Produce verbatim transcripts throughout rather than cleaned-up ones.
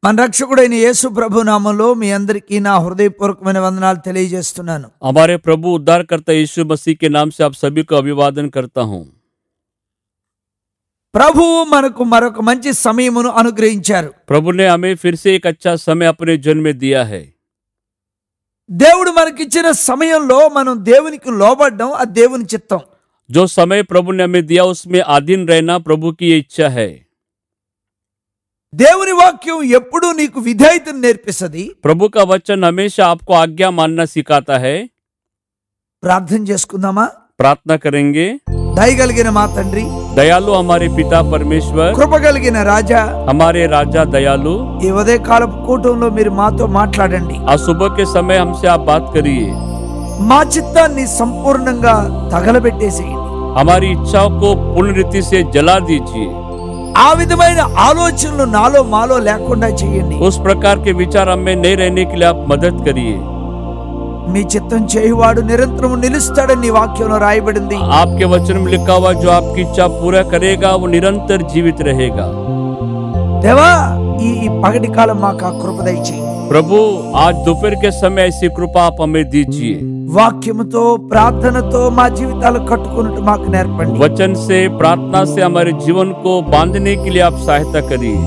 మన రక్షకుడైన యేసు ప్రభు నామములో మీ అందరికీ నా హృదయపూర్వకమైన వందనాలు తెలియజేస్తున్నాను. हमारे प्रभु उद्धारकर्ता यीशु मसीह के नाम से आप सभी को अभिवादन करता हूं। ప్రభువు మనకు మరొక మంచి సమయమును అనుగ్రహించారు. प्रभु ने हमें फिर से एक अच्छा समय अपने जीवन में दिया है। దేవుడు మనకిచ్చిన సమయంలో మనం దేవునికి లోబడడం అది దేవుని చిత్తం. जो समय प्रभु ने हमें दिया उसमें अधीन रहना प्रभु की ये इच्छा है। దేవుని వాక్యం ఎప్పుడూ నీకు విధేయతను నేర్పిస్తది. प्रभु का वचन हमेशा आपको आज्ञा मानना सिखाता है। ప్రార్థన చేసుకుందామా? प्रार्थना करेंगे। దయగలిగిన మా తండ్రి, दयालु हमारे पिता परमेश्वर, కృపగలిగిన రాజా, हमारे राजा दयालु, ఈ ఉదయకాలపు కూటంలో మీరు మాతో మాట్లాడండి. आज सुबह के समय हमसे आप बात करिए। మా చిత్తాన్ని సంపూర్ణంగా తగలబెట్టేసేయండి. हमारी इच्छाओं को पूर्ण रीति से जला दीजिए। ఆ విధమైన ఆలోచనలు నాలో మాలో లేకుండా చేయండి. उस प्रकार के विचार हमें नहीं रहने के लिए आप मदद करिए। మీ చిత్తం చేయువాడు నిరంతరం నిలుస్తాడని నీ వాక్యంలో రాయబడింది. आपके वचन में लिखा हुआ जो आपकी इच्छा पूरा करेगा वो निरंतर जीवित रहेगा। దేవా, ఈ ఈ పగటి కాలం మాకు ఆ కృప దయచేయండి. प्रभु आज दोपहर के समय ऐसी कृपा आप हमें दीजिए। వాక్యముతో ప్రార్థనతో మా జీవితాలు కట్టుకున్నట్టు మాకు నేర్పండి. वचन से प्रार्थना से हमारे जीवन को बांधने के लिए आप सहायता करिए।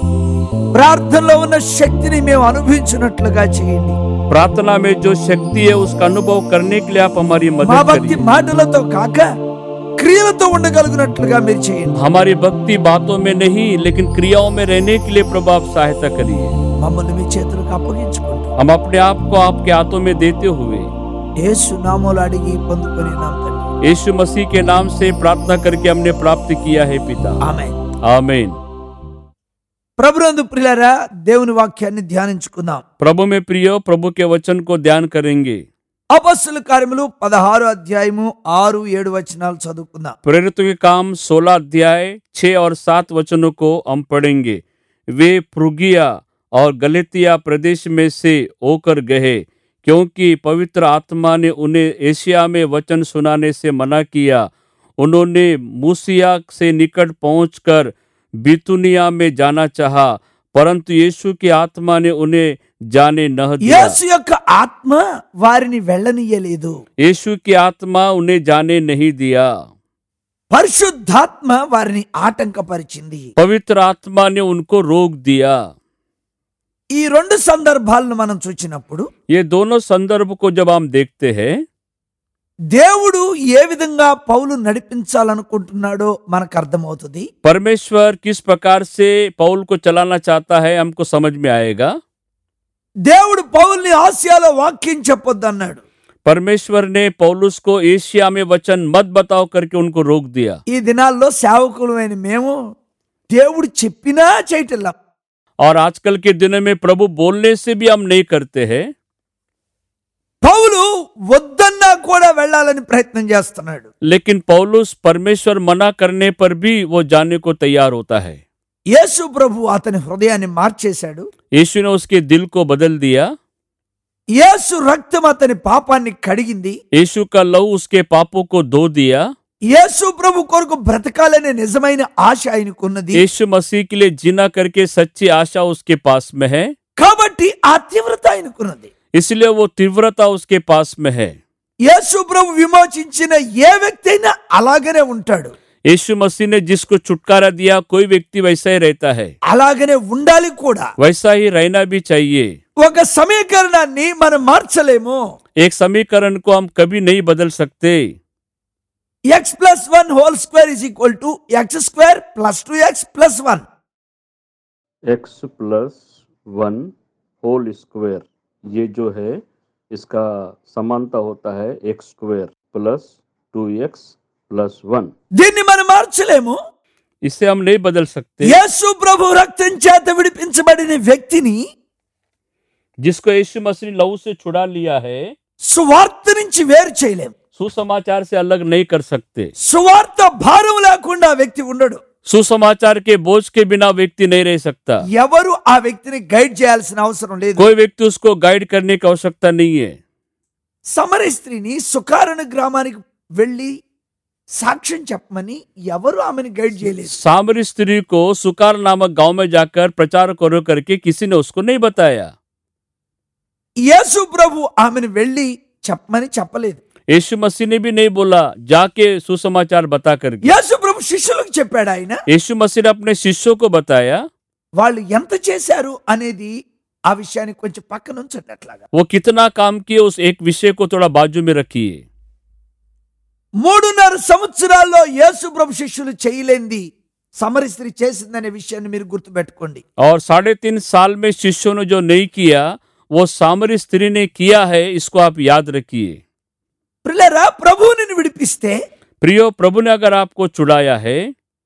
ప్రార్థనలో ఉన్న శక్తిని మేము అనుభవించినట్లుగా చేయండి. प्रार्थना में जो शक्ति है उसका अनुभव करने के लिए आप हमारी మా मदद భక్తి करिए। మాటలతో కాక క్రియలతో ఉండగలుగునట్లుగా మీరు చేయండి. हमारी भक्ति बातों में नहीं लेकिन क्रियाओं में रहने के लिए प्रभु आप सहायता करिए। మమ్మల్ని మీ చేతులకు అప్పగించుకుంటూ हम अपने आप को आपके हाथों में देते हुए యేసు నామములో అడిగి పొందుకొని ఉన్నాం తండ్రి. यीशु मसीह के नाम से प्रार्थना करके हमने प्राप्त किया है पिता। ఆమేన్. आमीन। ప్రభునందు ప్రియులారా, దేవుని వాక్యాన్ని ధ్యానించుకుందాం. प्रभु में प्रिय प्रभु के वचन को ध्यान करेंगे। అపొస్తలుల కార్యములు పదహారు అధ్యాయము ఆరు ఏడు వచనాలు చదువుకుందాం. प्रेरितों के काम सोलह अध्याय छह और सात वचनों को हम पढ़ेंगे। वे फ्रुगिया और गलतिया प्रदेश में से होकर गए क्योंकि पवित्र आत्मा ने उन्हें एशिया में वचन सुनाने से मना किया। उन्होंने मूसिया से निकट पहुंचकर बितुनिया में जाना चाहा, परंतु यीशु की आत्मा ने उन्हें जाने न दिया। యేసు యొక్క ఆత్మ వారిని వెళ్ళనీయలేదు. यीशु की आत्मा उन्हें जाने नहीं दिया। పరిశుద్ధాత్మ వారిని ఆటంకపరిచింది. पवित्र आत्मा ने उनको रोक दिया। ఈ రెండు సందర్భాలను మనం చూచినప్పుడు ये दोनों संदर्भ को जब हम देखते हैं, దేవుడు ఏ విధంగా పౌలు నడిపించాలనుకుంటున్నాడో మనకు అర్థమవుతుంది. परमेश्वर किस प्रकार से पौल को चलाना चाहता है हमको समझ में आएगा। దేవుడు పౌల్ని ఆసియాలో వాక్యం చెప్పొద్దన్నాడు. परमेश्वर ने पौलुस को एशिया में वचन मत बताओ करके उनको रोक दिया। ఈ దినాల్లో సేవకులమైన మేము దేవుడు చెప్పినా చేయటం. और आजकल के दिनों में प्रभु बोलने से भी हम नहीं करते हैं। పౌలు వద్దన్నా కూడా వెళ్ళాలని ప్రయత్నం చేస్తున్నాడు. लेकिन पौलुस परमेश्वर मना करने पर भी वो जाने को तैयार होता है। యేసు ప్రభు అతని హృదయాన్ని మార్చేశాడు. यीशु ने उसके दिल को बदल दिया। యేసు రక్తం అతని పాపాన్ని కడిగింది. यीशु का लहू उसके पापों को धो दिया। యేసు ప్రభు కొరకు బ్రతకాలనే నిజమైన ఆశ ఆయనకున్నది. यीशु मसीह के लिए जीना करके सच्ची आशा उसके पास में है, కాబట్టి ఆ తీవ్రత ఆయనకున్నది. इसलिए वो तीव्रता उसके पास में है। యేసు ప్రభు విమోచించిన ఏ వ్యక్తి అయినా అలాగనే ఉంటాడు. यीशु मसीह ने जिसको छुटकारा दिया कोई व्यक्ति वैसा ही रहता है, అలాగనే ఉండాలి కూడా. वैसा ही रहना भी चाहिए। ఒక సమీకరణాన్ని మనం మార్చలేము. एक समीकरण को हम कभी नहीं बदल सकते। X plus one whole square is equal to x square plus two x plus one. X plus one whole square ये जो है इसका समानता होता है x square plus two x plus one. దీన్ని మనం మార్చలేము. इसे हम नहीं बदल सकते। యేసు ప్రభు రక్తం చేత విడిపించబడిన వ్యక్తిని जिसको यीशु मसीह ने लहू से छुड़ा लिया है సువార్త నుంచి వేరు చేయలేము. सुसमाचार से अलग नहीं कर सकते। సువార్త భారం లేకుండా ఆ వ్యక్తి ఉండడు. सुसमाचार के बोझ के बिना व्यक्ति नहीं रह सकता। ఎవరు ఆ వ్యక్తిని గైడ్ చేయాల్సిన అవసరం లేదు. कोई व्यक्ति उसको गाइड करने की आवश्यकता नहीं है। సమరయ స్త్రీని సుకారణ గ్రామానికి వెళ్ళి సాక్ష్యం చెప్పమని ఎవరు ఆమెను గైడ్ చేయలేదు. सामरी स्त्री को सुकार नामक गांव में जाकर प्रचार करो करके किसी ने उसको नहीं बताया. యేసు ప్రభు ఆమెను వెళ్ళి చెప్పమని చెప్పలేదు. यीशु मसीह ने भी नहीं बोला जाके सुसमाचार बता करके. యేసు ప్రభు శిష్యులకు చెప్పాడు. ఆయన यीशु मसीह ने अपने शिष्यों को बताया. వాళ్ళు ఎంత చేశారు అనేది ఆ విషయాన్ని కొంచెం పక్కన ఉంచండి. అట్లాగా वो कितना काम किए उस एक विषय को थोड़ा बाजू में रखिए. మూడున్నర సంవత్సరాల్లో యేసు ప్రభు శిష్యులు చేయలేంది సమరి స్త్రీ చేసిందనే విషయాన్ని మీరు గుర్తుపెట్టుకోండి. और साढ़े तीन साल में शिष्यों ने जो नहीं किया वो सामरी स्त्री ने किया है, इसको आप याद रखिए. ప్రియులారా, ప్రభువు నిన్ను విడిపిస్తే, प्रियो, प्रभु ने अगर आपको छुड़ाया है,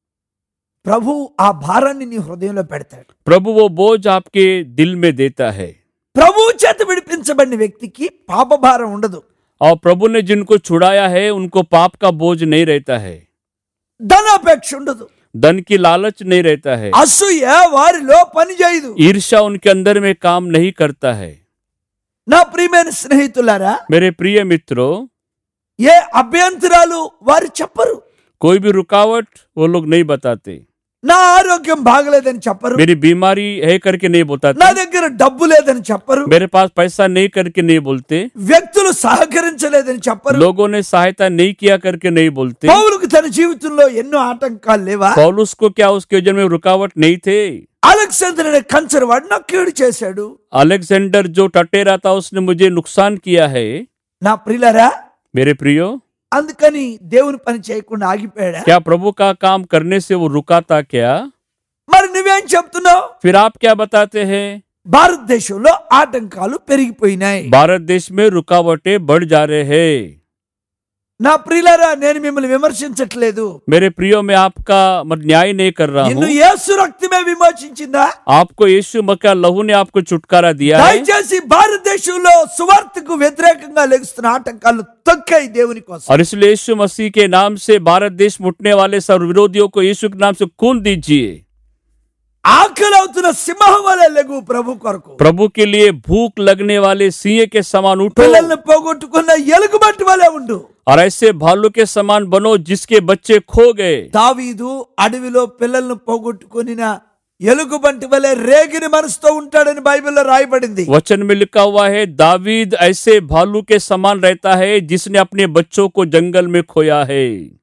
ప్రభు ఆ భారాన్ని నీ హృదయంలో పెడతాడు. प्रभु वो बोझ आपके दिल में देता है. ప్రభువు చేత విడిపించబడిన వ్యక్తికి పాప భారం ఉండదు. और प्रभु ने जिनको छुड़ाया है उनको पाप का बोझ नहीं रहता है, ధనాపేక్ష ఉండదు, धन की लालच नहीं रहता है, అసూయ వారిలో పని చేయదు. ईर्ष्या उनके अंदर में काम नहीं करता है. నా ప్రియమైన స్నేహితులారా, मेरे प्रिय मित्रों, ఏ అభ్యంతరాలు వారు చెప్పరు. कोई भी रुकावट वो लोग नहीं बताते. నా ఆరోగ్యం బాగలేదని చెప్పరు, मेरी बीमारी है करके नहीं నా बताते, దగ్గర డబ్బు లేదని చెప్పరు, मेरे पास पैसा नहीं करके नहीं बोलते, వ్యక్తులు సహకరించలేదని చెప్పరు. लोगों ने सहायता नहीं किया करके नहीं बोलते. పౌలుకు తన జీవితంలో ఎన్నో ఆటంకాలు లేవా? पौलुस को क्या उसके जीवन में रुकावट नहीं थे? అలెగ్జాండర్ అనే కంచరవాడు నాకు కీడు చేశాడు. अलेक्जेंडर जो टटेरा था उसने मुझे नुकसान किया है. నా ప్రియులారా, मेरे प्रियो, అందుకని దేవుని పని చేయకుండా ఆగిపోయాడా? क्या प्रभु का काम करने से वो रुका था क्या? మరి నువ్వేం చెప్తున్నావు? फिर आप क्या बताते हैं? భారతదేశంలో ఆటంకాలు పెరిగిపోయినాయి. भारत देश में रुकावटें बढ़ जा रहे हैं. నా ప్రియులారా, నేను మిమ్మల్ని విమర్శించట్లేదు. मेरे प्रियो, मैं आपका मत न्याय नहीं कर रहा నిన్ను हूँ. యేసు రక్తమే విమోచించిందా? आपको यीशु मसीह लहू ने आपको छुटकारा दिया है. దయచేసి భారతదేశంలో సువార్తకు వ్యతిరేకంగా లెగుస్తున్న ఆటంకాలు తొక్కాయి దేవుని కోసం. और इसलिए यीशु मसीह के नाम से भारत देश मुटने वाले सर्व विरोधियों को यीशु के नाम से खून दीजिए. ఆకలి అవుతున్న సింహం వలె లెగు ప్రభు కొరకు. प्रभु के लिए भूख लगने वाले सिंह के समान उठो పిల్లల్ని పోగొట్టుకున్న ఎలుగుబంటి వలె ఉండు. और ऐसे भालू के समान बनो जिसके बच्चे खो गए. దావీదు అడవిలో పిల్లల్ని పోగొట్టుకొనిన ఎలుగుబంటి వలె రేగిన మనసుతో ఉంటాడని బైబిల్లో రాయబడింది. वचन में लिखा हुआ है, दावीद ऐसे भालू के समान रहता है जिसने अपने बच्चों को जंगल में खोया है.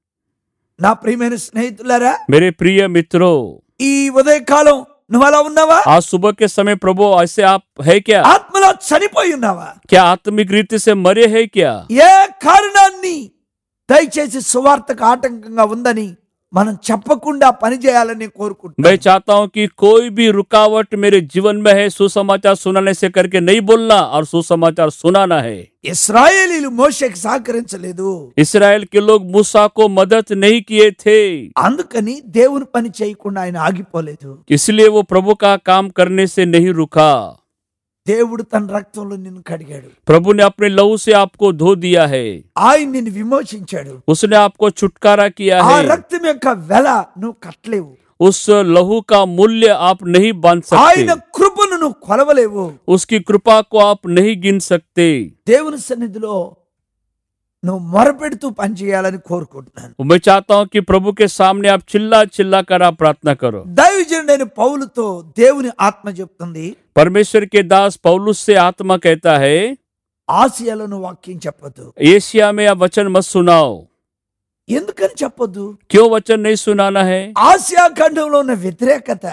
నా ప్రియమైన స్నేహితులారా, मेरे प्रिय मित्रों, ఈ ఉదయకాలం నువ్వు అలా ఉన్నావా? आज सुबह के समय प्रभु ऐसे आप है क्या? ఆత్మలో చనిపోయి ఉన్నావా? क्या आत्मिक रीति से मरे है क्या? ఏ కారణాన్ని దయచేసి సువార్తకు ఆటంకంగా ఉందని మనం చెప్పకుండా పని చేయాలని కోరుకుంటున్నాం. मैं चाहता हूं कि कोई भी रुकावट मेरे जीवन में है, सुसमाचार सुनाने से करके नहीं बोलना और सुसमाचार सुनाना है. ఇశ్రాయేలీలు మోషేకి సహకరించలేదు, इस्राएल के लोग मूसा को मदद नहीं किए थे, అందుకని దేవుని పని చేయకుండా ఆయన ఆగిపోలేదు. इसलिए वो प्रभु का काम करने से नहीं रुका. దేవుడు తన రక్తంలో నిన్ను కడిగాడు, प्रभु ने अपने लहू से आपको धो दिया है, ఆయన నిన్ను విమోచించాడు. उसने आपको छुटकारा किया ఆ है. రక్తం యొక్క వెల నువ్వు కట్టలేవు, उस लहू का मूल्य आप नहीं बांध ఆయన सकते, కృపను నువ్వు కొలవలేవు. उसकी कृपा को आप नहीं गिन सकते. దేవుని సన్నిధిలో నువ్వు మొరపెడుతూ పని చేయాలని కోరుకుంటున్నాను. मैं चाहता हूं कि प्रभु के सामने आप चिल्ला चिल्ला कर आप प्रार्थना करो. దైవజనుడైన పౌలుతో దేవుని ఆత్మ చెప్తుంది, परमेश्वर के दास पौलुस से आत्मा कहता है, ఆసియాలో నువ్వు వాక్యం చెప్పొద్దు. एशिया में आप वचन मत सुनाओ. ఎందుకని చెప్పొద్దు? क्यों वचन नहीं सुनाना है? ఆసియా ఖండంలో ఉన్న వ్యతిరేకత,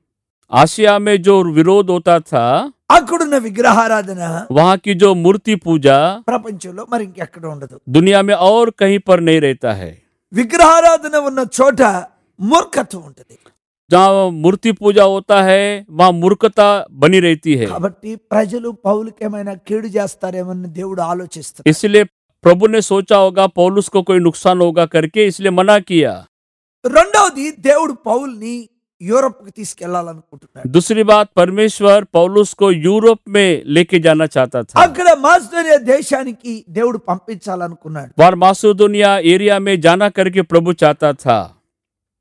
आसिया में जो विरोध होता था, అక్కడున్న విగ్రహారాధన वहाँ की जो मूर्ति पूजा ప్రపంచంలో మరి ఇంకెక్కడ ఉండదు. दुनिया में और कहीं पर नहीं रहता है. విగ్రహారాధన ఉన్న చోట మూర్ఖత్వం ఉంటుంది. जहाँ मूर्ति पूजा होता है वहाँ मूर्खता बनी रहती है. కాబట్టి ప్రజలు పౌలుకి ఏమైనా కీడు చేస్తారేమని దేవుడు ఆలోచిస్తాడు. इसलिए प्रभु ने सोचा होगा पौलुस को कोई नुकसान होगा करके, इसलिए मना किया. రెండవది, దేవుడు పౌల్ని యూరోప్ కి తీసుకెళ్లాలనుకుంటున్నాడు. दूसरी बात, परमेश्वर पौलुस को यूरोप में लेके जाना चाहता था. అక్కడ మాసిదోనియా దేశానికి దేవుడు పంపించాలనుకున్నాడు. वहाँ मासिदोनिया एरिया में जाना करके प्रभु चाहता था.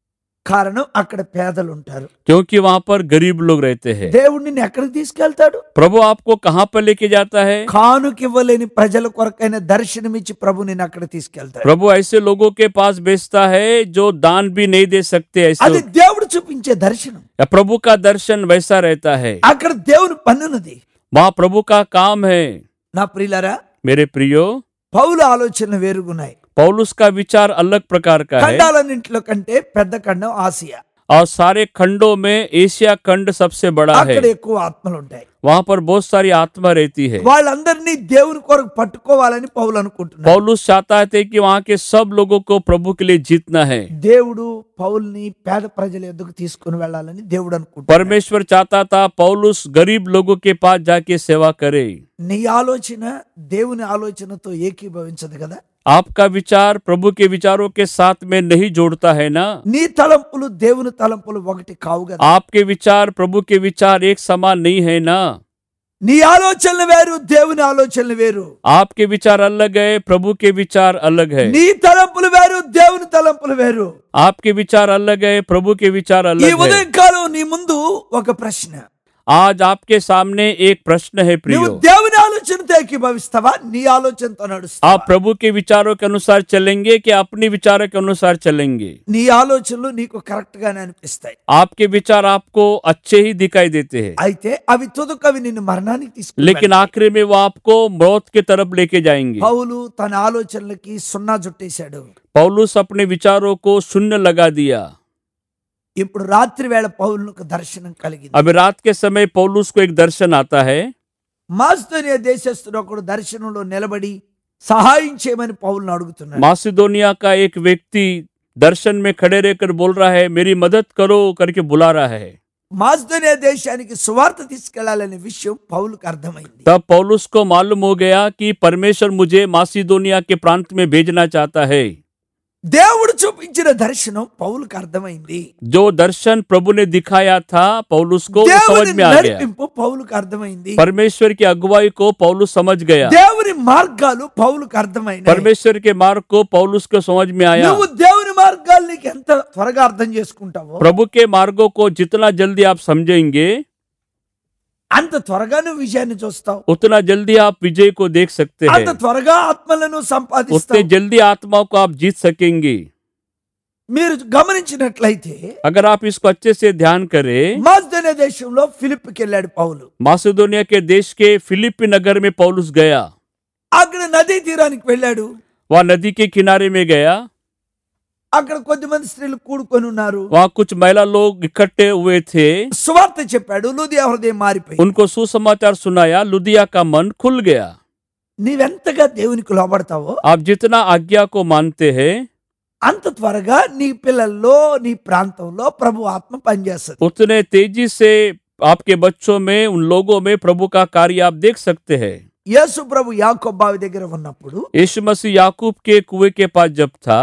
కారణం అక్కడ పేదలు ఉంటారు. क्योंकि वहां पर गरीब लोग रहते हैं। దేవుడు నిన్ను ఎక్కడికి తీసుకెళ్తాడు? प्रभु आपको कहाँ पर लेके जाता है? కానుక ఇవ్వలేని ప్రజల కొరకైన దర్శనమిచ్చి ప్రభు నిన్ను అక్కడ తీసుకెళ్తాడు. प्रभु ऐसे लोगों के पास भेजता है जो दान भी नहीं दे सकते, అది ऐसे దేవుడు చూపించే దర్శనం. या प्रभु का दर्शन वैसा रहता है। అక్కడ దేవుని పన్నున్నది. वहाँ प्रभु का काम है। నా ప్రియులారా, मेरे प्रियो, పౌలు ఆలోచనలు వేరుగున్నాయి. पौलुस का विचार अलग प्रकार का है ఖండాలన్నింటిలో కంటే పెద్ద ఖండం ఆసియా. और सारे खंडों में एशिया खंड सबसे बड़ा है। అక్కడ ఎక్కువ ఆత్మలు ఉంటాయి. वहाँ पर बहुत सारी आत्मा रहती है। వాళ్ళందరినీ దేవుని కొరకు పట్టుకోవాలని పౌలు అనుకుంటున్నాడు. पौलुस चाहता थे कि वहाँ के सब लोगों को प्रभु के लिए जीतना है। దేవుడు పౌల్ని పేద ప్రజల ఎద్దుకు తీసుకుని వెళ్ళాలని దేవుడు అనుకుంటున్నాడు. परमेश्वर चाहता था पौलुस गरीब लोगों के पास जाके सेवा करे। నీ ఆలోచన దేవుని ఆలోచనతో ఏకీభవించదు కదా. आपका विचार प्रभु के विचारों के साथ में नहीं जोड़ता है ना। నీ తలంపులు దేవుని తలంపులు ఒకటి కావు కదా. आपके विचार प्रभु के विचार एक समान नहीं है ना। నీ ఆలోచనలు వేరు, దేవుని ఆలోచనలు వేరు. आपके विचार अलग है, प्रभु के विचार अलग है। నీ తలంపులు వేరు, దేవుని తలంపులు వేరు. आपके विचार अलग है, प्रभु के विचार ఈ अलग है। ఉదయకాలం నీ ముందు ఒక ప్రశ్న. आज आपके सामने एक प्रश्न है నువ్వు प्रियो। దేవుని ఆలోచనతో ఏకీభవిస్తావా, నీ ఆలోచనతో నడుస్తావా? आप प्रभु के विचारों के अनुसार चलेंगे कि अपने विचारों के अनुसार चलेंगे? నీ ఆలోచనలు నీకు కరెక్ట్ గానే అనిపిస్తాయి. आपके विचार आपको अच्छे ही दिखाई देते हैं, అయితే అవి తుదకవి నిన్ను మరణానికి తీసుకు. लेकिन आखिरी में वो आपको मौत की तरफ लेके जाएंगे। పౌలు తన ఆలోచనలకి సున్నా జుట్టేశాడు. पौलुस अपने विचारों को शून्य लगा दिया। ఇప్పుడు రాత్రి వేళ పౌలుకు దర్శనం కలిగింది. अब रात के समय पौलुस को एक दर्शन आता है। మాసిదోనియా దేశస్థుడు ఒకడు దర్శనంలో నిలబడి సహాయం చేయమని పౌలును అడుగుతున్నాడు. मासिदोनिया का एक व्यक्ति दर्शन में खड़े रहकर बोल रहा है, मेरी मदद करो करके बुला रहा है। మాసిదోనియా దేశానికి సువార్త తీసుకెళ్లాలనే విషయం పౌలుకు అర్థమైంది. तब पौलुस को मालूम हो गया कि परमेश्वर मुझे मासिदोनिया के प्रांत में भेजना चाहता है। దేవుడు చూపించిన దర్శనం పౌలుకు అర్థమైంది. जो दर्शन प्रभु ने दिखाया था पौलुस को वो समझ దేవుని में आ गया। నడిపింపు పౌలుకు అర్థమైంది. परमेश्वर की अगुवाई को पौलुस समझ गया। దేవుని మార్గాలు పౌలుకు అర్థమైనాయి. परमेश्वर के मार्ग को पौलुस को समझ में आया। నువ్వు దేవుని మార్గాలు నీకు ఎంత త్వరగా అర్థం చేసుకుంటావో, प्रभु के मार्गों को जितना जल्दी आप समझेंगे అంత త్వరగా నువ్వు విజయాన్ని చూస్తావు. उतना जल्दी आप विजय को देख सकते అంత हैं, త్వరగా ఆత్మలను उतने సంపాదిస్తావు. जल्दी आत्माओं को आप जीत सकेंगे। మీరు గమనించినట్లయితే अगर आप इसको अच्छे से ध्यान करें, మాసిదోనియా దేశంలో ఫిలిప్పికి వెళ్ళాడు పౌలు. मासिदोनिया के देश के फिलिप्पी नगर में पौलुस गया। అక్కడ నదీ తీరానికి వెళ్ళాడు. वह नदी के किनारे में गया। అక్కడ కొద్దిమంది స్త్రీలు కూడుకొని ఉన్నారు. वहाँ कुछ महिला लोग इकट्ठे हुए थे। సువార్త చెప్పాడు. లూదియా హృదయం మారిపోయింది. उनको सुसमाचार सुनाया, लुदिया का मन खुल गया। నీవెంతగా దేవునికి లోబడతావో आप जितना आज्ञा को मानते हैं అంత త్వరగా నీ పిల్లల్లో నీ ప్రాంతంలో ప్రభు ఆత్మ పనిచేస్తుంది. उतने तेजी से आपके बच्चों में, उन लोगों में प्रभु का कार्य आप देख सकते हैं। యేసు ప్రభు యాకోబు బావి దగ్గర ఉన్నప్పుడు यीशु मसीह याकूब के कुएं के पास जब था,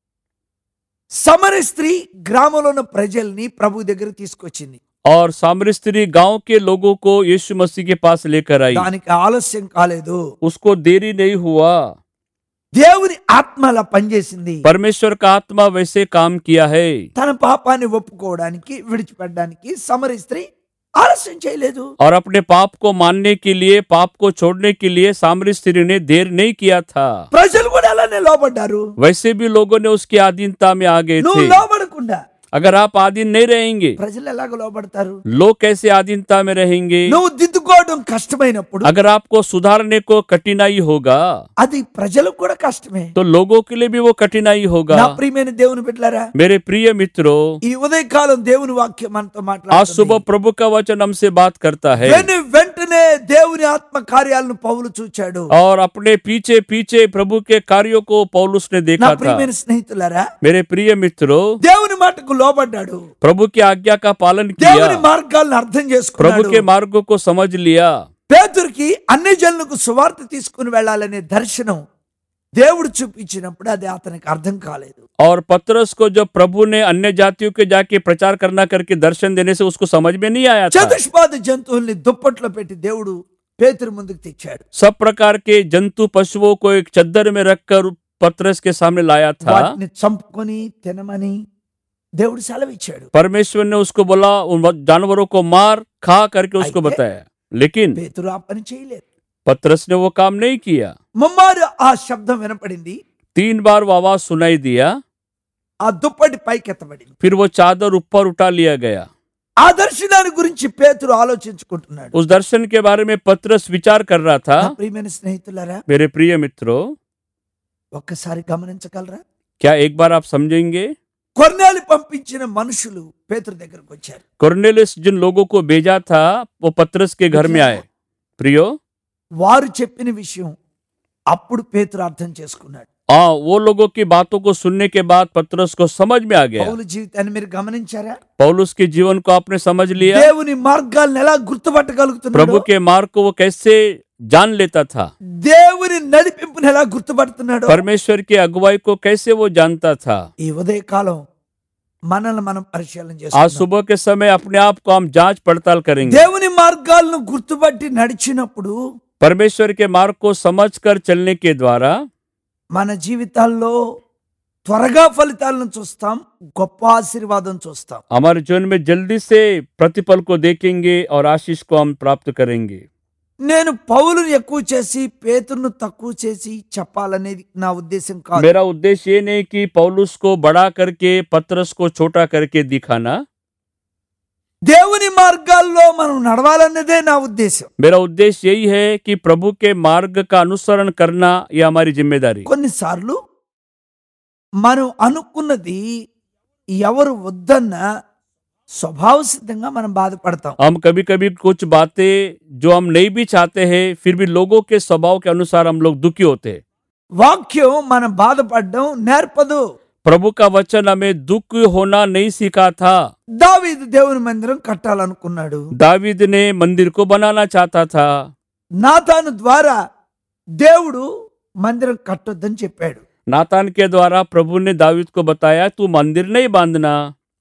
సమరయ స్త్రీ గ్రామంలో ఉన్న ప్రజల్ని ప్రభు దగ్గర తీసుకొచ్చింది. और सामरी स्त्री गांव के लोगों को यीशु मसीह के पास लेकर आई। దానికి ఆలస్యం కాలేదు. उसको देरी नहीं हुआ। దేవుని ఆత్మ అలా పనిచేసింది. परमेश्वर का आत्मा वैसे काम किया है। తన పాపాన్ని ఒప్పుకోవడానికి విడిచిపెట్టడానికి సమరయ స్త్రీ ఆలస్యం చేయలేదు. और अपने पाप को मानने के लिए, पाप को छोड़ने के लिए सामरी स्त्री ने देर नहीं किया था। ప్రజలు కూడా అలానే లోబడ్డారు. वैसे भी लोगों ने उसकी अधीनता में आ गए నువ్వు थे। లోబడకుండా अगर आप अधीन नहीं रहेंगे, ప్రజలు ఎలాగ లోబడతారు? लोग कैसे अधीनता में रहेंगे? నువ్వు దిద్దుకోవడం కష్టమైనప్పుడు अगर आपको सुधारने को कठिनाई होगा, అది ప్రజలకు కూడా కష్టమే. तो लोगों के लिए भी वो कठिनाई నా होगा। ప్రియమైన దేవుని బిడ్డలారా, मेरे प्रिय मित्रों, ఈ ఉదయకాలం దేవుని వాక్యం మనతో आज మాట్లాడుతుంది. सुबह प्रभु का वचन हमसे बात करता है। వెను వెంటనే దేవుని ఆత్మ కార్యాలను పౌలు చూచాడు. और अपने पीछे पीछे प्रभु के कार्यों को पौलुस ने నా देखा था। ప్రియమైన స్నేహితులారా, मेरे प्रिय मित्रों, దేవుని మాటకు లోబడ్డాడు. प्रभु की आज्ञा का पालन దేవుని किया, మార్గాలను అర్థం प्रभु చేసుకున్నాడు. के मार्गों को समझ लिया। పేతురుకి అన్ని జనులకు సువార్త తీసుకుని వెళ్ళాలనే దర్శనం దేవుడు చూపించినప్పుడు అది అతనికి అర్థం కాలేదు. और पतरस को जब प्रभु ने अन्य जातियों के जाके प्रचार करना करके दर्शन देने से उसको समझ में नहीं आया था। చతుష్పాద జంతువుల్ని దుప్పట్లో పెట్టి దేవుడు పేతురు ముందుకు తెచ్చాడు. सब प्रकार के जंतु पशुओं को एक चद्दर में रखकर पतरस के सामने लाया था। వాటిని చంపుకొని తినమని దేవుడు సెలవిచ్చాడు. परमेश्वर ने उसको बोला उन जानवरों को मार खा करके उसको बताया, लेकिन పేతురు ఆ పని చేయలేదు. पतरस ने वो काम नहीं किया। ముమ్మారు ఆ శబ్దం వినపడింది. तीन बार वो आवाज सुनाई दिया, ఆ దుప్పటి పైకెత్తబడింది. फिर वो चादर ऊपर उठा लिया गया। ఆ దర్శనాన్ని గురించి పేతురు ఆలోచించుకుంటున్నాడు. उस दर्शन के बारे में पतरस विचार कर रहा था। నా ప్రియమైన స్నేహితులారా, मेरे प्रिय मित्रों, ఒక్కసారి గమనించగలరా? क्या एक बार आप समझेंगे? కొర్నేలి పంపించిన మనుషులు పేతురు దగ్గరకు వచ్చారు. कुरनेलियुस जिन लोगों को भेजा था वो पतरस के घर में आए। प्रियो, వారు చెప్పిన విషయం అప్పుడు పేతురు అర్థం చేసుకున్నాడు. हाँ, वो लोगों की बातों को सुनने के बाद पतरस को समझ में आ गया। పౌలు జీవితాన్ని మీరు గమనించారా? पौलुस के जीवन को आपने समझ लिया। దేవుని మార్గాలను ఎలా గుర్తుపట్టగలుగుతున్నాడు? प्रभु के मार्ग को वो कैसे जान लेता था, దేవుని నడిపింపుని ఎలా గుర్తుపడుతున్నాడు? परमेश्वर की अगुवाई को कैसे वो जानता था। ఈ ఉదయకాలం మనల్ని మనం పరిశీలన आज చేసుకుందాం. सुबह के समय अपने आप को हम जांच पड़ताल करेंगे। దేవుని మార్గాలను గుర్తుపట్టి నడిచినప్పుడు परमेश्वर के मार्ग को समझकर चलने के द्वारा మన జీవితాల్లో త్వరగా ఫలితాలను చూస్తాం, గొప్ప ఆశీర్వాదం చూస్తాం. हमारे जीवन में जल्दी से प्रतिफल को देखेंगे और आशीष को हम प्राप्त करेंगे। నేను పౌలుని ఎక్కువ చేసి పేతురును తక్కువ చేసి చెప్పాలనేది నా ఉద్దేశం కాదు. मेरा उद्देश्य ये नहीं कि पौलुस को बड़ा करके पतरस को छोटा करके दिखाना। దేవుని మార్గాల్లో మనం నడవాలన్నదే నా ఉద్దేశం. मेरा उद्देश्य यही है कि प्रभु के मार्ग का अनुसरण करना ये हमारी जिम्मेदारी। కొన్నిసార్లు మనం అనుకున్నది ఎవరు వద్దన్న స్వభావ సిద్ధంగా మనం బాధపడతాం. हम कभी कभी कुछ बातें जो हम नहीं भी चाहते हैं फिर भी लोगों के स्वभाव के अनुसार हम लोग दुखी होते हैं। వాక్యం మనం బాధపడడం నేర్పదు. प्रभु का वचन हमें दुख होना नहीं सिखा था। దావీదు దేవుని మందిరం కట్టాలనుకున్నాడు. दावीद ने मंदिर को बनाना चाहता था। నాతాను ద్వారా దేవుడు మందిరం కట్టొద్దని చెప్పాడు. नातान के द्वारा प्रभु ने दावीद को बताया तू मंदिर नहीं बांधना,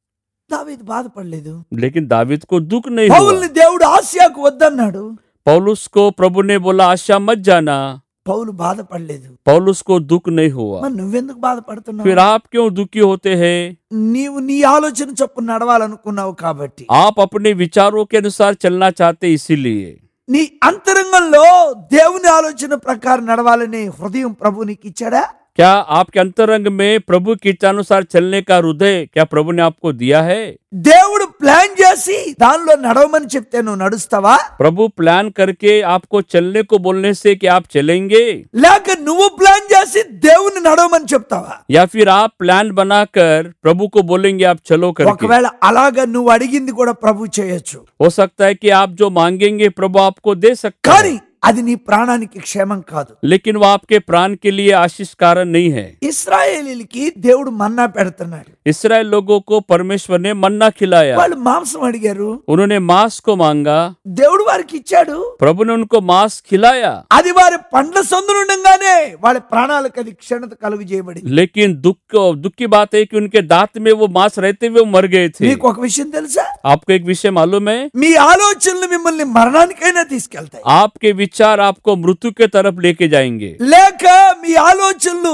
దావీదు బాధపడలేదు. लेकिन दावीद को दुख नहीं हुआ। పౌలుని దేవుడు ఆసియాకు వద్దన్నాడు. पौलुस को प्रभु ने बोला आशा मत जाना, పౌలు బాధపడలేదు. पौलुस को दुख नहीं हुआ। మరి నువ్వెందుకు బాధపడుతున్నావు? फिर आप क्यों दुखी होते हैं? నీవు నీ ఆలోచన చొప్పున నడవాలనుకున్నావు కాబట్టి. आप अपने विचारों के अनुसार चलना चाहते इसीलिए। నీ అంతరంగంలో దేవుని ఆలోచన ప్రకారం నడవాలనే హృదయం ప్రభు నీకు ఇచ్చాడా? क्या आपके अंतरंग में प्रभु की इच्छानुसार चलने का हृदय क्या प्रभु ने आपको दिया है? దేవుడు ప్లాన్ చేసి దానిలో నడవమని చెప్తే నువ్వు నడుస్తావా? प्रभु प्लान करके आपको चलने को बोलने से कि आप चलेंगे, లేక నువ్వు ప్లాన్ చేసి దేవుని నడవమని చెప్తావా? या फिर आप प्लान बनाकर प्रभु को बोलेंगे आप चलो करके? ఒకవేళ అలాగా నువ్వు అడిగింది కూడా ప్రభు చేయొచ్చు. हो सकता है कि आप जो मांगेंगे प्रभु आपको दे सकता కానీ है, అది నీ ప్రాణానికి క్షేమం కాదు. लेकिन वो आपके प्राण के लिए आशीष कारण नहीं है। ఇశ్రాయేలీలకి దేవుడు మన్నా పెడుతున్నాడు. इस्राएल लोगों को परमेश्वर ने मन्ना खिलाया। వాళ్ళు మాంసం అడిగారు, उन्होंने मांस को मांगा, దేవుడు వారికి ఇచ్చాడు. प्रभु ने उनको मांस खिलाया, అది వారి పండ్ల సందులుండగానే వాళ్ళ ప్రాణాలకు అది క్షణత కలుగు చేయబడింది. लेकिन दुख दुख की बात है कि उनके दांत में वो मांस रहते हुए वो मर गए थे। మీకు ఒక విషయం తెలుసా? आपको एक विषय मालूम है? మీ ఆలోచనలు మిమ్మల్ని మరణానికైనా తీసుకెళ్తాయి. आपके विचार आपको मृत्यु के तरफ लेके जाएंगे। లేక మీ ఆలోచనలు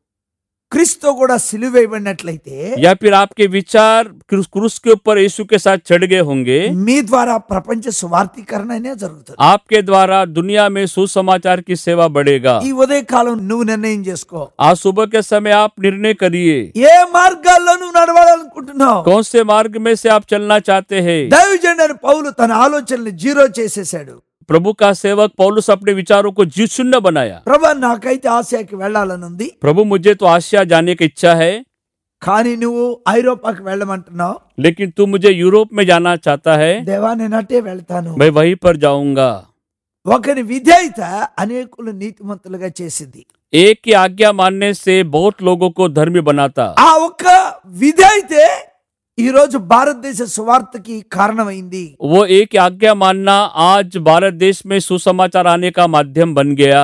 క్రీస్తు కూడా సిలువ వేయబడినట్లయితే या फिर आपके विचार क्रूस क्रूस के ऊपर यीशु के साथ चढ़ गए होंगे, మీ ద్వారా ప్రపంచ సువార్తీకరణ అనే జరుగుతుంది. आपके द्वारा दुनिया में सुसमाचार की सेवा बढ़ेगा। ఈ ఉదయకాలం నువ్వు నిర్ణయం చేసుకో. आज सुबह के समय आप निर्णय करिए ఏ మార్గాల్లో నువ్వు నడవాలనుకుంటున్నావు? कौन से मार्ग में से आप चलना चाहते हैं। దైవజనుడైన పౌలు తన ఆలోచనలు జీరో చేసేసాడు. प्रभु का सेवक पौलुस अपने विचारों को जीव शून्य बनाया। ప్రభా నాకైతే ఆసియాకి వెళ్ళాలనుంది, प्रभु मुझे तो आसिया जाने की इच्छा है, కానీ నువ్వు ఐరోపాకి వెళ్ళమంటున్నావు. लेकिन तू मुझे यूरोप में जाना चाहता है, దేవా నేను అటే వెళ్తాను. मैं वहीं पर जाऊंगा। ఒకని విధేయత అనేకులు నీతిమంతులుగా చేసింది. एक की आज्ञा मानने से बहुत लोगों को धर्मी बनाता। ఆ ఒక్క విధేయతే ఈ రోజు భారతదేశ సువార్తకి కారణమైంది. वो एक आज्ञा मानना आज भारत देश में सुसमाचार आने का माध्यम बन गया।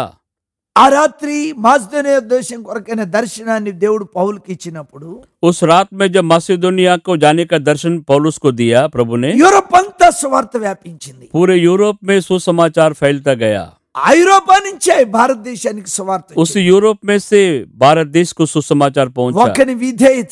ఆ రాత్రి మాసిదోనియా దేశం కొరకైన దర్శనాన్ని దేవుడు పౌలుకి ఇచ్చినప్పుడు उस रात में जब मासिदोनिया को जाने का दर्शन पौलुस को दिया प्रभु ने, యూరోప్ అంతా సువార్త వ్యాపించింది. पूरे यूरोप में सुसमाचार फैलता गया। ఐరోపా నుంచే భారతదేశానికి సువార్త उस यूरोप में से भारत देश को सुसमाचार पहुंचा। ఒకని విధేయత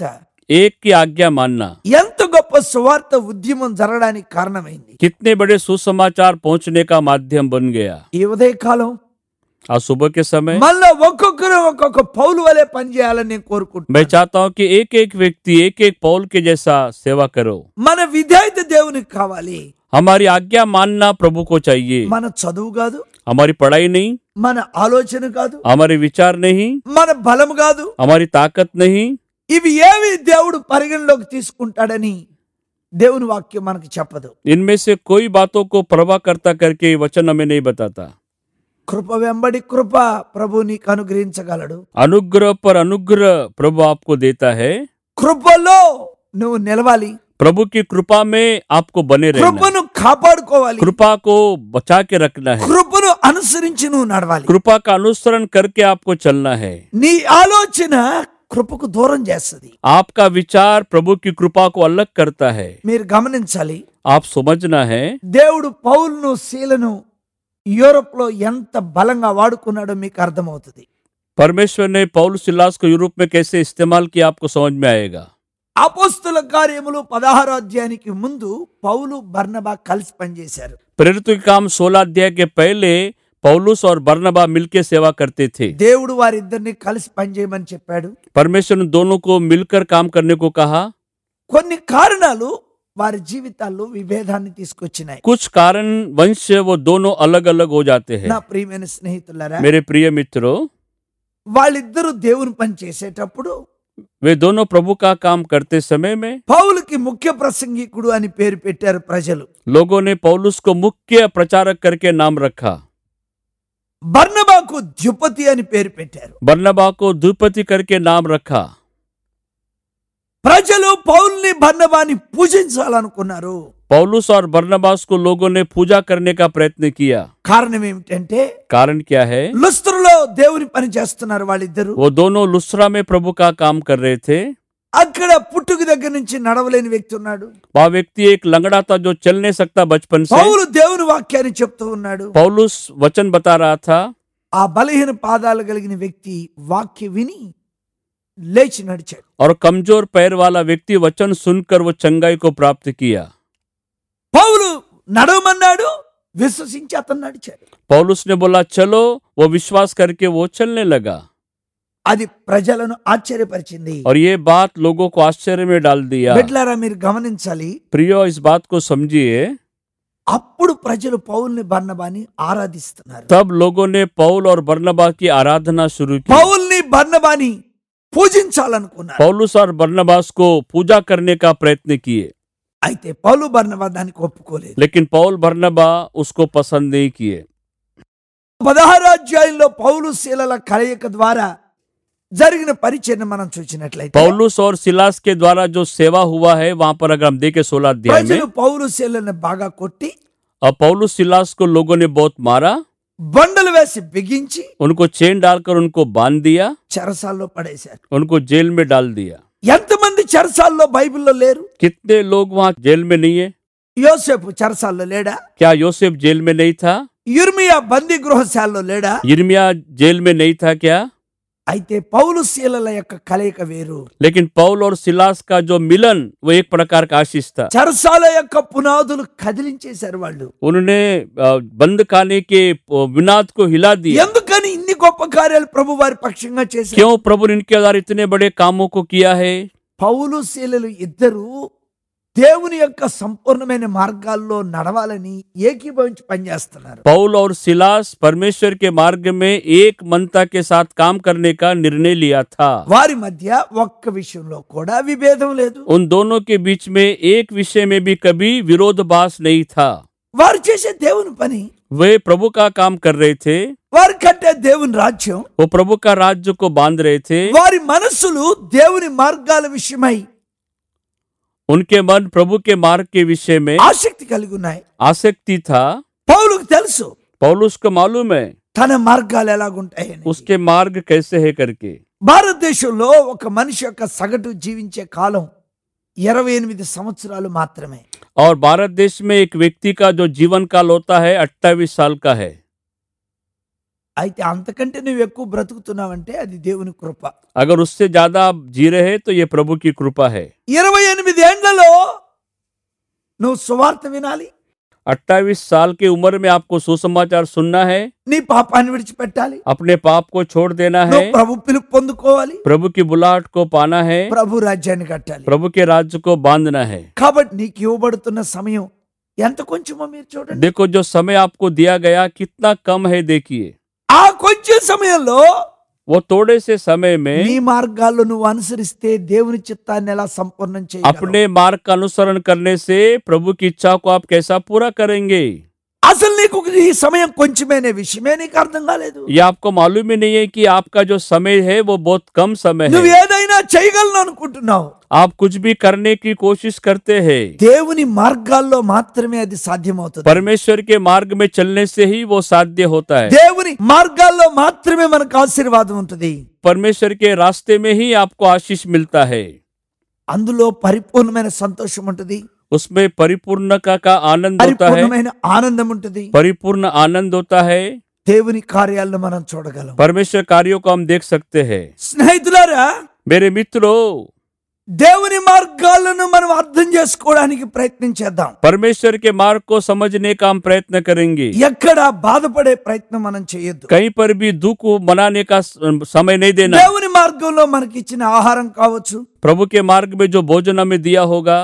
एक की आज्ञा मानना ఎంత గొప్ప సువార్త ఉద్యమం జరగడానికి కారణమైంది. कितने बड़े सुसमाचार पहुंचने का माध्यम बन गया। ఈ ఉదయకాలం आज सुबह के समय మళ్ళా ఒక్కొక్కరు ఒక్కొక్క పౌలు వలె పనిచేయాలని నేను मैं కోరుకుంటున్నాను. चाहता हूं कि एक एक व्यक्ति एक एक पौल के जैसा सेवा करो। మన విధేయత దేవునికి కావాలి. हमारी आज्ञा मानना प्रभु को चाहिए। మన చదువు కాదు, हमारी पढ़ाई नहीं, మన ఆలోచన కాదు, हमारे विचार नहीं, మన బలం కాదు, हमारी ताकत नहीं, ఇవి ఏవి దేవుడు పరిగణలోకి తీసుకుంటాడని దేవుని వాక్యం మనకు చెప్పదు. इनमें से कोई बातों को परवाह करता करके ये वचन हमें नहीं बताता। కృప వెంబడి కృప ప్రభు నీకు అనుగ్రహించగలడు. अनुग्रह पर अनुग्रह प्रभु आपको देता है। కృపలో నువ్వు నిలవాలి, प्रभु की कृपा में आपको बने रहना है। కృపను కాపాడుకోవాలి, कृपा को बचा के रखना है। కృపను అనుసరించి నువ్వు నడవాలి. कृपा का अनुसरण करके आपको चलना है। నీ ఆలోచన కృపకు దూరం చేస్తుంది. आपका विचार प्रभु की कृपा को अलग करता है। మీరు గమనించాలి, आप समझना है దేవుడు పౌలును శీలను యూరోప్ లో ఎంత బలంగా వాడుకున్నాడో మీకు అర్థమవుతుంది. परमेश्वर ने पौल सिलास को यूरोप में कैसे इस्तेमाल किया आपको समझ में आएगा। అపోస్తల కార్యములు పదహారో అధ్యాయానికి ముందు పౌలు బర్నబా కలిసి పనిచేశారు. प्रेरितों के काम सोलह अध्याय के पहले पौलुस और बरनबा मिलकर सेवा करते थे। దేవుడు వారిద్దరిని కలిసి పనిచేయమని చెప్పాడు. परमेश्वर ने दोनों को मिलकर काम करने को कहा। కొన్ని కారణాలు వారి జీవితాల్లో విభేదాన్ని తీసుకొచ్చినాయి. कुछ कारण वंश वो दोनों अलग अलग हो जाते हैं। నా ప్రియమైన స్నేహితులారా, मेरे प्रिय मित्रों, వాళ్ళిద్దరూ దేవుని పని చేసేటప్పుడు वे दोनों प्रभु का काम करते समय में పౌలుకి ముఖ్య ప్రసంగికుడు అని పేరు పెట్టారు ప్రజలు. लोगों ने पौलुस को मुख्य प्रचारक करके नाम रखा। బర్నబాకు ద్యుపతి అని పేరు పెట్టారు. बरनबा को द्विपति करके नाम रखा। ప్రజలు పౌల్ని బర్నబాని పూజించాలనుకున్నారు. पौलुस और बरनबास को लोगों ने पूजा करने का प्रयत्न किया। కారణం ఏమిటంటే कारण क्या है? లుస్త్రలో దేవుని పని చేస్తున్నారు వాళ్ళిద్దరు. वो दोनों लुस्त्रा में प्रभु का काम कर रहे थे। అక్కడ పుట్టుక దగ్గర నుంచి నడవలేని వ్యక్తి ఉన్నాడు. वह व्यक्ति एक लंगड़ा था जो चल नहीं सकता बचपन से। పౌలు దేవుని వాక్యాన్ని చెప్తూ ఉన్నాడు. पौलुस वचन बता रहा था। ఆ బలహీన పాదాలు కలిగిన వ్యక్తి వాక్య విని లేచి నడిచాడు. और कमजोर पैर वाला व्यक्ति वचन सुनकर वो चंगाई को प्राप्त किया। పౌలు నడవమన్నాడు, విశ్వసించి అతను నడిచాడు. पौलुस ने बोला चलो, वो विश्वास करके वो चलने लगा। అది ప్రజలను ఆశ్చర్యపరిచింది. और ये बात लोगों को आश्चर्य में डाल दिया। బిడ్డలారా, మీరు గమనించాలి, प्रियो, इस बात को समझिए। అప్పుడు ప్రజలు పౌల్ని బర్నబాని ఆరాధిస్తున్నారు. तब लोगों ने पौल और बरनबा की आराधना शुरू की। పౌల్ని బర్నబాని పూజించాలనుకున్నారు. पौलुस और बरनबास को पूजा करने का प्रयत्न किए, అయితే పౌలు బర్నబా దానికి ఒప్పుకోలేదు. लेकिन पौल बरनबा उसको पसंद नहीं किए। పదహారో అధ్యాయంలో పౌలు శీలల కలయిక ద్వారా జరిగిన పరిచయం మనం చూసినట్లయితే पौलुस और सिलास के द्वारा जो सेवा हुआ है वहां पर अगर हम देखें सोलह अध्याय में, ప్రజలు పౌలు శీలను బాగా కొట్టి और पौलुस सिलास को लोगों ने बहुत मारा, బండలు వేసి బిగించి उनको चेन डालकर उनको बांध दिया, చెరసాల్లో పడేశారు. उनको जेल में डाल दिया। ఎంతమంది చెరసాల్లో బైబిల్లో లేరు? कितने लोग वहां जेल में नहीं है? యోసేపు చెరసాల్లో లేడా? क्या योसेफ जेल में नहीं था? యిర్మియా బందీ గృహశాలలో లేడా? यिर्मयाह जेल में नहीं था क्या? అయితే పౌలు శీలల యొక్క కలయిక వేరు. लेकिन पौल और सिलास का जो मिलन वो एक प्रकार का आशीष था। చెరసాల యొక్క పునాదులు కదిలించేశారు వాళ్ళు. उन्होंने अ, बंद खाने के विनाद को हिला दिया। ఎందుకని ఇన్ని గొప్ప కార్యాలు ప్రభు వారి పక్షంగా చేశారు? क्यों प्रभु ने इनके द्वारा इतने बड़े कामों को किया है? పౌలు శీలలు ఇద్దరు దేవుని యొక్క సంపూర్ణమైన మార్గాల్లో నడవాలని ఏకీభవించి పనిచేస్తున్నారు. पौल और सिलास परमेश्वर के मार्ग में एक मनता के साथ काम करने का निर्णय लिया था। వారి మధ్య ఒక్క విషయంలో కూడా విభేదం లేదు. उन दोनों के बीच में एक विषय में भी कभी विरोधाभास नहीं था। వారు చేసే దేవుని పని, वे प्रभु का काम कर रहे थे, వారు కట్టే దేవుని రాజ్యం, वो प्रभु का राज्य को बांध रहे थे। వారి మనస్సులు దేవుని మార్గాల విషయమై उनके मन प्रभु के मार्ग के विषय में ఆసక్తి కలిగి ఉన్నాయి. आसक्ति था। పౌలుకు తెలుసు पौलुस को मालूम है తన మార్గాలు ఎలాగుంటాయని. उसके मार्ग कैसे है करके। భారతదేశంలో ఒక మనిషి యొక్క సగటు జీవించే కాలం ఇరవై ఎనిమిది సంవత్సరాలు మాత్రమే. और भारत देश में एक व्यक्ति का जो जीवन काल होता है अट्ठाईस साल का है। అయితే అంతకంటే నువ్వు ఎక్కువ బ్రతుకుతున్నావంటే అది దేవుని కృప. अगर उससे ज्यादा आप जी रहे हैं तो ये प्रभु की कृपा है। ఇరవై ఎనిమిది ఏండ్లలో నువ్వు సువార్త వినాలి, अट्ठाईस साल की उम्र में आपको सुसमाचार सुनना है, నీ పాపాన్ని విడిచిపెట్టాలి, अपने पाप को छोड़ देना है, నువ్వు ప్రభు పిలుపు పొందుకోవాలి, प्रभु की बुलाहट को पाना है, ప్రభు రాజ్యాన్ని కట్టాలి. प्रभु के राज्य को बांधना है। కాబట్టి నీకు ఇవ్వబడుతున్న సమయం ఎంత కొంచెమో మీరు చూడండి. देखो जो समय आपको दिया गया कितना कम है, देखिए ఆ కొంచెం సమయంలో वो थोड़े से समय నీ में మార్గాల్లో నువ్వు అనుసరిస్తే దేవుని చిత్తాన్ని ఎలా సంపూర్ణం చేయగలవు? अपने मार्ग का अनुसरण करने से प्रभु की इच्छा को आप कैसा पूरा करेंगे? అసలు నీకు ఈ సమయం కొంచెమేనే విషయమే నీకు అర్థం కాలేదు. ये आपको मालूम ही नहीं है कि आपका जो समय है वो बहुत कम समय నువ్వు है। ఏదైనా చేయగలను అనుకుంటున్నావు, आप कुछ भी करने की कोशिश करते हैं, దేవుని మార్గాల్లో మాత్రమే అది సాధ్యమవుతుంది. परमेश्वर के मार्ग में चलने से ही वो साध्य होता है। దేవుని మార్గాల్లో మాత్రమే మనకు ఆశీర్వాదం ఉంటుంది. परमेश्वर के रास्ते में ही आपको आशीष मिलता है, అందులో పరిపూర్ణమైన సంతోషం ఉంటుంది, उसमें परिपूर्ण का, का आनंद होता है, పరిపూర్ణమైన ఆనందం ఉంటుంది. परिपूर्ण आनंद होता है। దేవుని కార్యాలను మనం చూడగలం. परमेश्वर कार्यों को हम देख सकते हैं। స్నేహితులారా, मेरे मित्रों, దేవుని మార్గాలను మనం అర్థం చేసుకోవడానికి ప్రయత్నం చేద్దాం. परमेश्वर के मार्ग को समझने का हम प्रयत्न करेंगे। ఎక్కడ బాధపడే ప్రయత్నం మనం చేయొద్దు. कहीं पर भी दुख मनाने का समय नहीं देना। దేవుని మార్గంలో మనకి ఇచ్చిన ఆహారం కావచ్చు, प्रभु के मार्ग में जो भोजन हमें दिया होगा,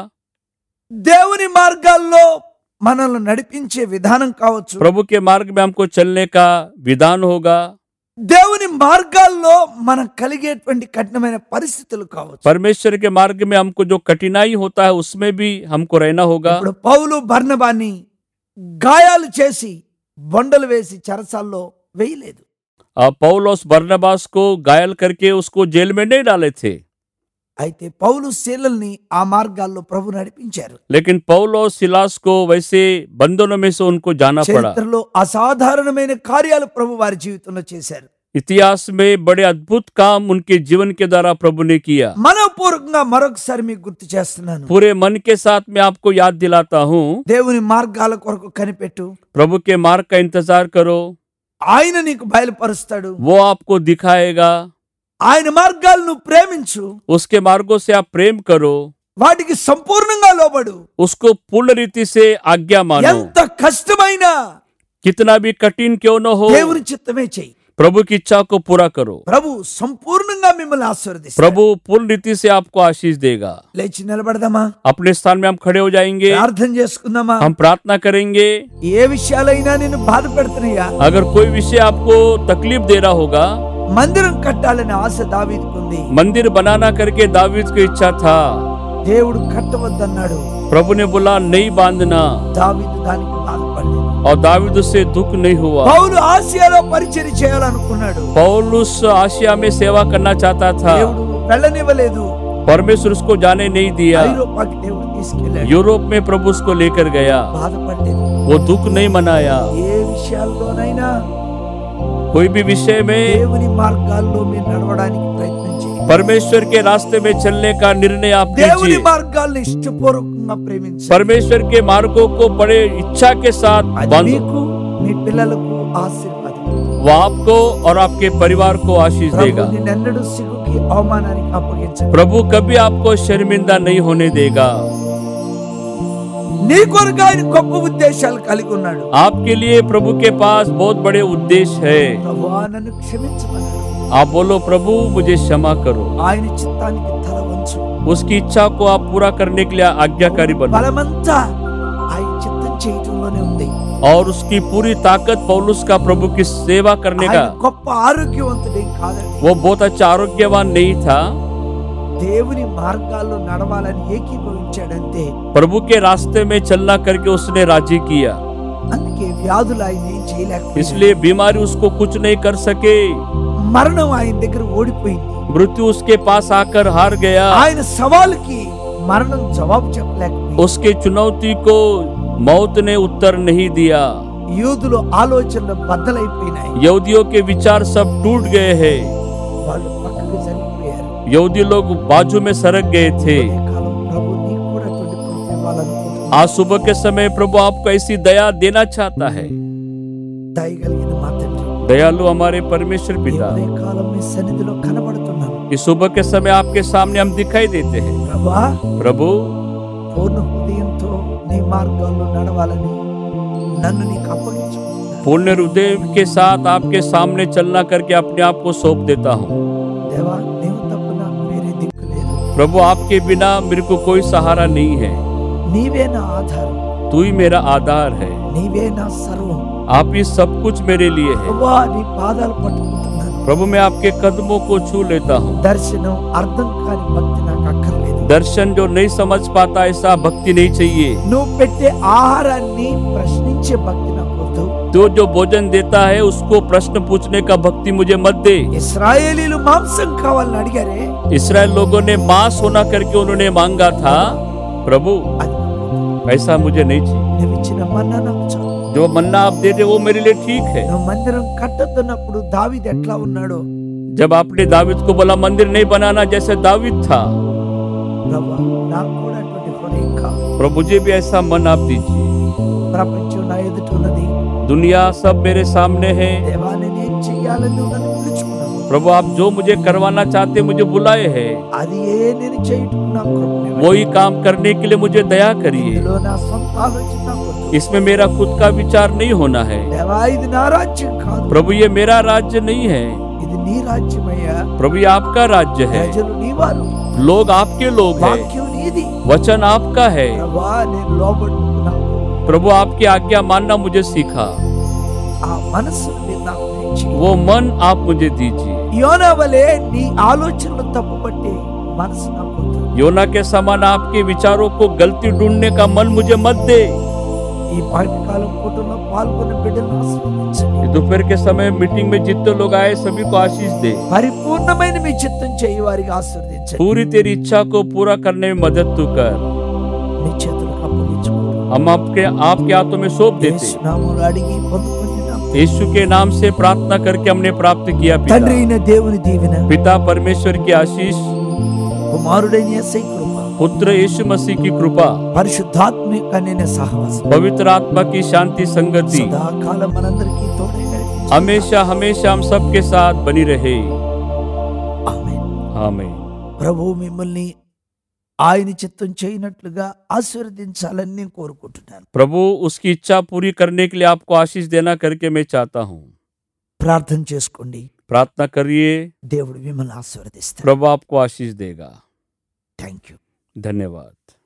దేవుని మార్గాల్లో మనల్ని నడిపించే విధానం కావచ్చు, प्रभु के मार्ग में हमको चलने का विधान होगा, దేవుని మార్గాల్లో మనకు కలిగేటువంటి కఠినమైన పరిస్థితులు కావచ్చు. परमेश्वर के मार्ग में हमको जो कठिनाई होता है उसमें भी हमको रहना होगा। ఇప్పుడు పౌలు బర్నబాని గాయాలు చేసి బొండలు వేసి చెరసాల్లో వేయలేదు. अब पौलुस बरनबास को घायल करके उसको जेल में नहीं डाले थे, అయితే పౌలు శీలల్ని ఆ మార్గాల్లో ప్రభు నడిపించారు. लेकिन पौलुस सिलास को वैसे बंधनों में से उनको जाना पड़ा। చరిత్రలో అసాధారణమైన కార్యాలు ప్రభు వారి జీవితంలో చేశారు. इतिहास में बड़े अद्भुत काम उनके जीवन के द्वारा प्रभु ने किया। మనపూర్వకంగా మరొకసారి మీకు గుర్తు చేస్తున్నాను, पूरे मन के साथ मैं आपको याद दिलाता हूँ, దేవుని మార్గాల కొరకు కనిపెట్టు, प्रभु के मार्ग का इंतजार करो, ఆయన నీకు బయలుపరుస్తాడు. वो आपको दिखाएगा। ఆయన మార్గాలను నువ్వు ప్రేమించు, उसके मार्गों से आप प्रेम करो, వాటికి సంపూర్ణంగా లోబడు. उसको पूर्ण रीति से आज्ञा मानो। ఎంత కష్టమైనా कितना भी कठिन क्यों न हो, దేవుని చిత్తమే చెయ్యి. प्रभु की इच्छा को पूरा करो। ప్రభు సంపూర్ణంగా మిమ్మల్ని ఆశీర్వదిస్తాడు. प्रभु पूर्ण रीति से आपको आशीष देगा। లేచి నిలబడదామా, अपने स्थान में हम खड़े हो जाएंगे, ప్రార్థన చేసుకుందామా. हम प्रार्थना करेंगे। ఏ విషయాలైనా నేను బాధ పెడుతున్నాయా, अगर कोई विषय आपको तकलीफ दे रहा होगा, మందిరం కట్టాలని ఆశ దావీదుకు ఉంది, मंदिर बनाना करके दावीद की इच्छा था, దేవుడు కట్టవద్దన్నాడు, प्रभु ने बोला नहीं बांधना, దావీదు దానికి బాధపడలేదు. और दावीद उससे दुख नहीं हुआ। పౌలు ఆసియాలో పరిచర్య చేయాలనుకున్నాడు, पौलुस आसिया में सेवा करना चाहता था, దేవుడు వెళ్ళనివ్వలేదు. परमेश्वर उसको जाने नहीं दिया। ఐరోపాకి దేవుడు తీసుకెళ్ళాడు, यूरोप में प्रभु उसको लेकर गया, బాధపడలేదు. वो दुख नहीं मनाया। ఏ విషయాల్లోనైనా कोई भी विषय में దేవుని మార్గాల్లో మీరు నడవడానికి ప్రయత్నం చేయండి. परमेश्वर के रास्ते में चलने का निर्णय आप దేవుని कीजिए। మార్గాల్ని ఇష్టపూర్వకంగా ప్రేమించండి. परमेश्वर के मार्गों को बड़े इच्छा के साथ అది बांधो। మీకు మీ పిల్లలకు ఆశీర్వాదం. वो आपको और आपके परिवार को आशीष ప్రభు देगा। నిన్నెన్నడూ సిగ్గుకి అవమానానికి అప్పగించడు. प्रभु कभी आपको शर्मिंदा नहीं होने देगा। నీ కొరకు ఆయన గొప్ప ఉద్దేశాలు కలిగి ఉన్నాడు. आपके लिए प्रभु के पास बहुत बड़े उद्देश्य है। ప్రభువా నన్ను క్షమించమన్నాడు. आप बोलो प्रभु मुझे क्षमा करो। ఆయన చిత్తానికి తల వంచు. उसकी इच्छा को आप पूरा करने के लिए आज्ञाकारी बनो। బలమంతా ఆయన చిత్తం చేయటంలోనే ఉంది. और उसकी पूरी ताकत पौलुस का प्रभु की सेवा करने ఆయన का, గొప్ప ఆరోగ్యవంతుడేం కాదండి. वो बहुत अच्छा आरोग्यवान नहीं था, దేవుని మార్గాల్లో నడవాలని ఏకీభవించాడంతే. प्रभु के रास्ते में चलना करके उसने राजी किया। అందుకే వ్యాధులు ఆయన ఏం చేయలేకపోయాడు. इसलिए बीमारी उसको कुछ नहीं कर सके, మరణం ఆయన దగ్గర ఓడిపోయింది. मृत्यु उसके पास आकर हार गया। ఆయన సవాలుకి మరణం జవాబు చెప్పలేకపోయింది. उसके चुनौती को मौत ने उत्तर नहीं दिया। యూదులు ఆలోచనలు బద్దలైపోయినాయి. यहूदियों के विचार सब टूट गए हैं। వాళ్ళు పక్కకు జరిగిపోయారు. यहूदी लोग बाजू में सरक गए थे। ఉదయ కాలం ప్రభు నీకు కూడా అటువంటి కృప ఇవ్వాలనుకుంటున్నాడు. आज सुबह के समय प्रभु आपको ऐसी दया देना चाहता है। దయ కలిగిన మా తండ్రి, दयालु हमारे परमेश्वर ఈ पिता, ఉదయకాలం మీ సన్నిధిలో కనబడుతున్నాను इस सुबह के समय आपके सामने हम दिखाई देते हैं। ప్రభా. प्रभु, పూర్ణ హృదయంతో నీ మార్గాల్లో నడవాలని నన్ను నీకు అప్పగించుకుంటున్నాను. पूर्ण हृदय के साथ आपके सामने चलना करके अपने आप को सौंप देता हूँ। దేవా, నీవు తప్ప నాకు వేరే దిక్కు లేదు. प्रभु, आपके बिना मेरे को कोई सहारा नहीं है। నీవే నా ఆధారం, तू ही मेरा आधार है। నీవే నా సర్వం. आप ही सब कुछ मेरे लिए है। ప్రభా, నీ పాదాలు పట్టుకుంటున్నాను. प्रभु, मैं आपके कदमों को छू लेता हूँ। దర్శనం అర్థం కాని భక్తి నాకు అక్కర్లేదు. दर्शन जो नहीं समझ पाता ऐसा भक्ति नहीं चाहिए। నువ్వు పెట్టే ఆహారాన్ని ప్రశ్నించే భక్తి నాకు వద్దు. तो जो भोजन देता है उसको प्रश्न पूछने का भक्ति मुझे मत दे। ఇశ్రాయేలీలు మాంసం కావాలని అడిగారే, इसराइल लोगों ने मांस होना करके उन्होंने मांगा था। प्रभु, అది ऐसा मुझे नहीं चाहिए। నువ్వు ఇచ్చిన మన్నా నాకు చాలు. जो मन्ना आप दे दे वो मेरे लिए ठीक है। నువ్వు మందిరం కట్టొద్దన్నప్పుడు దావీదు ఎట్లా ఉన్నాడో, जब आपने दाविद को बोला मंदिर नहीं बनाना जैसे दाविद था, ప్రభా నాకు కూడా అటువంటి హృదయం కావాలి. प्रभु मुझे भी ऐसा मन आप दीजिए। ప్రపంచం నా ఎదుట ఉన్నది. दुनिया सब मेरे सामने है। దేవా, నేను ఏం చెయ్యాలని నువ్వు నన్ను పిలుచుకున్నావు. प्रभु, आप जो मुझे करवाना चाहते मुझे बुलाए हैं, అది ఏ నేను చేయుటకు నాకు కృప ఇవ్వండి. वही काम करने के लिए मुझे दया करिए। ఇందులో నా సొంత ఆలోచన నాకు వద్దు. इसमें मेरा खुद का विचार नहीं होना है। దేవా, ఇది నా రాజ్యం కాదు, प्रभु, ये मेरा राज्य नहीं है। ఇది నీ రాజ్యమయ్యా. प्रभु, ये आपका राज्य है। ప్రజలు నీ వారు, लोग आपके लोग हैं। వాక్యం నీది. वचन आपका है। ప్రభా, నేను లోబడుతున్నాను. प्रभु, आपकी आज्ञा मानना मुझे सीखा। ఆ మనస్సును మీరు నాకు దయచేయి. वो मन आप मुझे दीजिए। యోనా వలె నీ ఆలోచనలు తప్పుపట్టే మనసు నాకు వద్దు. योना के समान आपके विचारों को गलती ढूंढने का मन मुझे मत दे। ఈ పాఠకాలం కూటంలో పాల్గొన్న బిడ్డలను ఆశీర్వదించండి. ये दोपहर के समय मीटिंग में जितने लोग आए सभी को आशीष दे। పరిపూర్ణమైన మీ చిత్తం చేయి వారికి ఆశీర్వదించండి. पूरी तेरी इच्छा को पूरा करने में मदद तू कर। నీ చేతులకు అప్పగించుకుంటున్నాను. हम आपके आपके हाथों में सौंप देते। యేసు నామములో అడిగి పొందుకుంటున్నాము. यीशु के नाम से प्रार्थना करके हमने प्राप्त किया। తండ్రి पिता, అయిన దేవుని దీవెన, पिता परमेश्वर की आशीष, కుమారుడైన యేసయ్య కృప, पुत्र यीशु मसीह की कृपा, పరిశుద్ధాత్మ యొక్క అన్యోన్య సహవాసం पवित्र आत्मा की शांति संगति సదాకాలం మనందరికీ తోడై నడిపించు. हमेशा हमेशा हम सबके साथ बनी रहे। ఆమేన్. आमीन। ప్రభువు మిమ్మల్ని ఆయన చిత్తం చేయనట్లుగా ఆశీర్వదించాలని నేను కోరుకుంటున్నాను. प्रभु उसकी इच्छा पूरी करने के लिए आपको आशीष देना करके मैं चाहता हूँ। ప్రార్థన చేసుకోండి. प्रार्थना करिए, దేవుడు మిమ్మల్ని ఆశీర్వదిస్తాడు. प्रभु आपको आशीष देगा। Thank you. धन्यवाद।